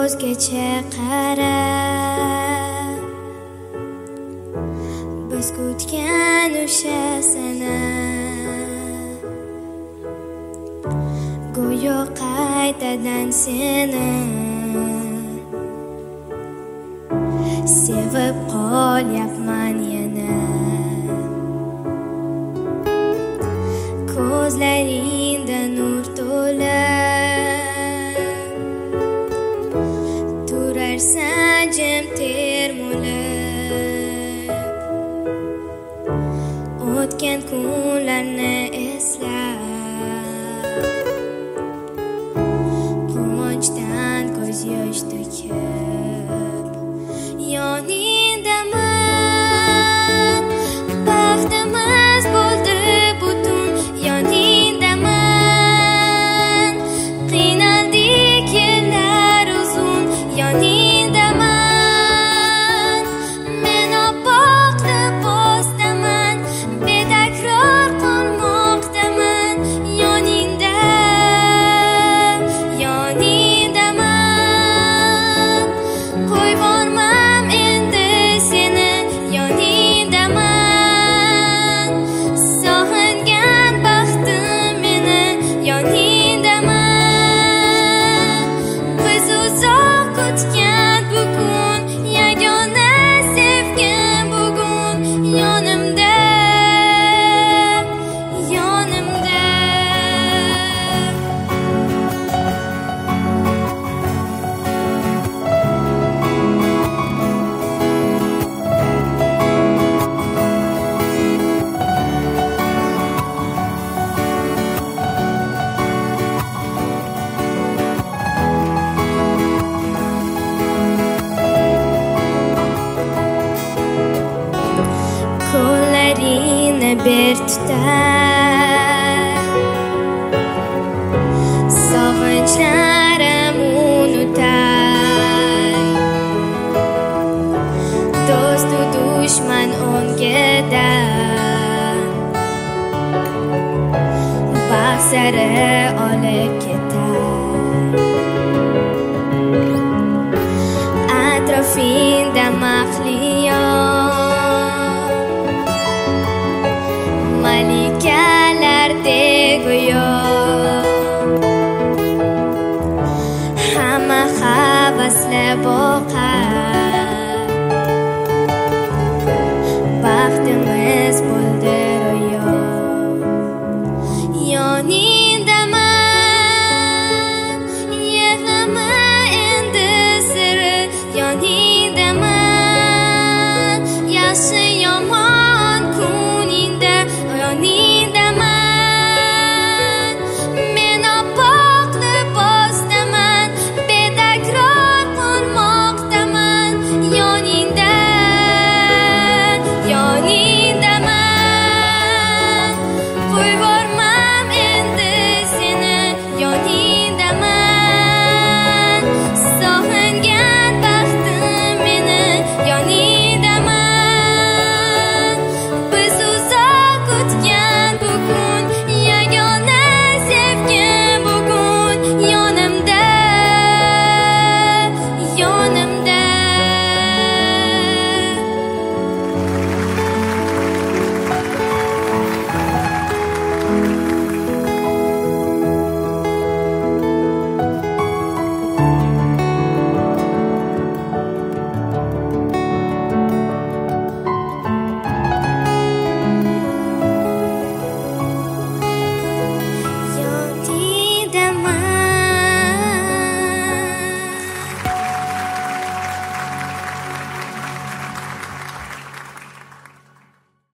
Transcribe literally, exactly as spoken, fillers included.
ko'zgacha qarab biz kutgan o'sha sana go'yo qaytadan seni sevib qolyapman yana. Ko'zlaringda nur to'la turarsan jim termulib, o'tgan kunlarni eslab quvonchdan ko'z yosh to'kib yoningdaman, baxtimiz bo'ldi butun yoningdaman, qiynaldik yillar uzun yoningdaman, men oppoq libosdaman, betakror qolmoqdaman yoningda, yoningdaman, qo'yvormam endi seni yoningdaman, sog'ingan baxtim meni yoningdaman, biz uzoq kutgan bugun yagona sevgim bugun yonimda, yonimda. Qo'llaringni ber tutar, sog'inchlarim unutar, do'stu dushman o'ngidan bahsari olib ketar, atrofingda mahliyo malikalardek go'yo, hamma havasla boqar, baxtimiz bo'ldi ro'yo. Yoningdaman, yig'lama endi siri yoningdaman, yaxshi